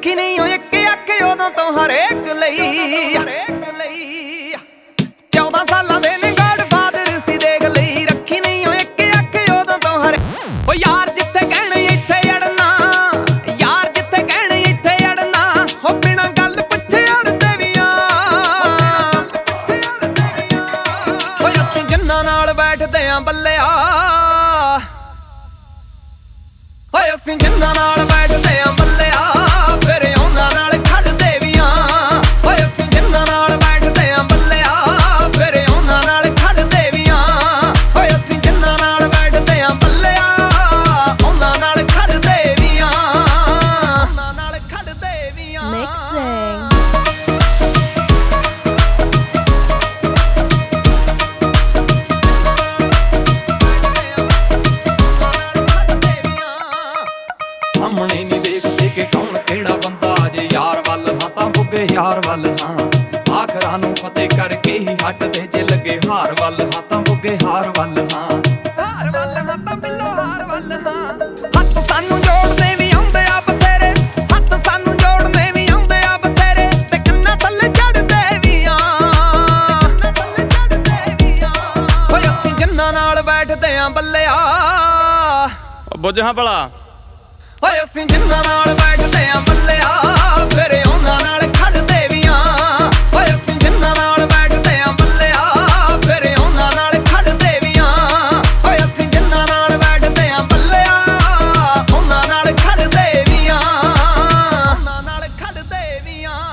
ਰੱਖੀ ਨਹੀਂ ਓ ਇੱਕ ਅੱਖ ਉਦੋਂ ਤੋਂ ਹਰੇਕ ਲਈ 14 ਸਾਲਾਂ ਦੇ ਨੇ ਗॉडफादर ਸੀ ਦੇਖ ਲਈ ਰੱਖੀ ਨਹੀਂ ਓ ਇੱਕ ਅੱਖ ਉਦੋਂ ਤੋਂ ਹਰੇ ਓ ਯਾਰ ਜਿੱਥੇ ਕਹਿਣੇ ਇੱਥੇ ਅੜਨਾ ਯਾਰ ਜਿੱਥੇ ਕਹਿਣੇ ਇੱਥੇ ਅੜਨਾ ਹੋ ਬਿਨਾਂ ਗੱਲ ਪੁੱਛੇ ਅੜਦੇ ਵੀ ਆ ਓ ਅਸੀਂ ਜਿੰਨਾਂ ਨਾਲ ਬੈਠਦੇ ਆਂ ਬੱਲਿਆ ਓਏ ਅਸੀਂ ਜਿੰਨਾਂ ਨਾਲ ਬੈਠਦੇ ਆਂ ਬੱਲਿਆ ਫਿਰ ਉਹਨਾਂ ਨਾਲ ਖੜਦੇ ਵੀ ਆਂ ਓਏ ਅਸੀਂ ਜਿੰਨਾਂ ਨਾਲ ਬੈਠਦੇ ਆਂ ਬੱਲਿਆ ਫਿਰ ਉਹਨਾਂ ਨਾਲ ਖੜਦੇ ਵੀ ਆਂ ਓਏ ਅਸੀਂ ਜਿੰਨਾਂ ਨਾਲ ਬੈਠਦੇ ਆਂ ਬੱਲਿਆ ਉਹਨਾਂ ਨਾਲ ਖੜਦੇ ਵੀ ਆਂ ਉਹਨਾਂ ਨਾਲ ਖੜਦੇ ਵੀ ਆਂ Mixing. ਸਾਹਮਣੇ ਨਹੀਂ ਦੇਖਦੇ ਕਿ ਕੌਣ ਕਿਹੜਾ ਬੰਦਾ ਜੇ ਯਾਰ ਵੱਲ ਹਾਂ ਤਾਂ ਬੁੱਗੇ ਯਾਰ ਵੱਲ ਹਾਂ ਆਖਰਾਂ ਨੂੰ ਫਤਿਹ ਕਰਕੇ ਹੀ ਹਟਦੇ ਜੇ ਲੱਗੇ ਹਾਰ ਵੱਲ ਹਾਂ ਤਾਂ ਬੁੱਗੇ ਹਾਰ ਵੱਲ ਹਾਂ ਹਾਰ ਵੱਲ ਹਾਂ ਤਾਂ ਬਿੱਲੋ ਹਾਰ ਵੱਲ ਹਾਂ ਹੱਥ ਸਾਨੂੰ ਜੋੜਦੇ ਵੀ ਆਉਂਦੇ ਆ ਬਥੇਰੇ ਹੱਥ ਸਾਨੂੰ ਜੋੜਦੇ ਵੀ ਆਉਂਦੇ ਆ ਬਥੇਰੇ ਤੇ ਕੰਨਾਂ ਥੱਲੇ ਚੜਦੇ ਵੀ ਆ ਓਏ ਅਸੀਂ ਜਿੰਨਾਂ ਨਾਲ ਬੈਠਦੇ ਆਂ ਬੱਲਿਆ ਬੁੱਝ ਹਾਂ ਭਲਾ ਓਏ ਅਸੀਂ ਜਿੰਨਾਂ ਨਾਲ ਬੈਠਦੇ ਆਂ ਬੱਲਿਆ ਫਿਰ ਉਹਨਾਂ ਨਾਲ ਖੜਦੇ ਵੀ ਆਂ ਓਏ ਅਸੀਂ ਜਿੰਨਾਂ ਨਾਲ ਬੈਠਦੇ ਆਂ ਬੱਲਿਆ ਫਿਰ ਉਹਨਾਂ ਨਾਲ ਖੜਦੇ ਵੀ ਆਂ ਓਏ ਅਸੀਂ ਜਿੰਨਾਂ ਨਾਲ ਬੈਠਦੇ ਆਂ ਬੱਲਿਆ ਉਹਨਾਂ ਨਾਲ ਖੜਦੇ ਵੀ ਆਂ ਉਹਨਾਂ ਨਾਲ ਖੜਦੇ ਵੀ ਆਂ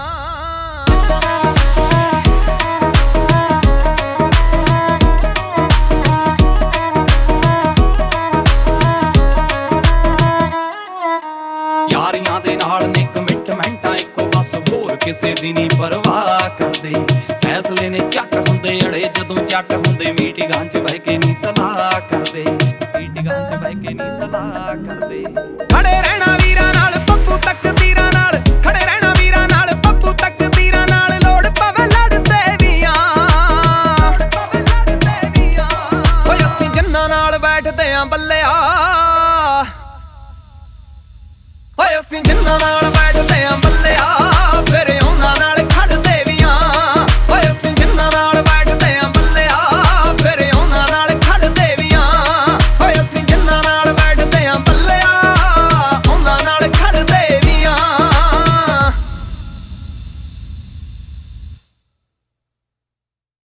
ਯਾਰੀਆਂ ਦੇ ਨਾਲ ਨੇ ਕਮਿਟਮੈਂਟਾਂ ਇੱਕੋ ਬਸ ਹੋਰ ਕਿਸੇ ਦੀ ਨਹੀਂ ਪਰਵਾਹ ਕਰਦੇ ਫੈਸਲੇ ਨੇ ਝੱਟ ਹੁੰਦੇ ਅੜੇ ਜਦੋਂ ਝੱਟ ਹੁੰਦੇ ਮੀਟਿੰਗਾਂ 'ਚ ਬਹਿ ਕੇ ਨਹੀਂ ਸਲਾਹ ਕਰਦੇ ਮੀਟਿੰਗਾਂ 'ਚ ਬਹਿ ਕੇ ਨਹੀਂ ਸਲਾਹ ਕਰਦੇ ਖੜੇ ਰਹਿਣਾ ਵੀਰਾਂ ਨਾਲ ਪੱਪੂ ਤਕਦੀਰਾਂ ਨਾਲ ਖੜੇ ਰਹਿਣਾ ਵੀਰਾਂ ਨਾਲ ਪੱਪੂ ਤਕਦੀਰਾਂ ਨਾਲ ਲੋੜ ਪਵੇ ਲੜਦੇ ਵੀ ਆਂ ਓਏ ਅਸੀਂ ਜਿੰਨਾਂ ਨਾਲ ਬੈਠਦੇ ਆਂ ਬੱਲਿਆ ਓਏ ਅਸੀਂ ਜਿੰਨਾਂ ਨਾਲ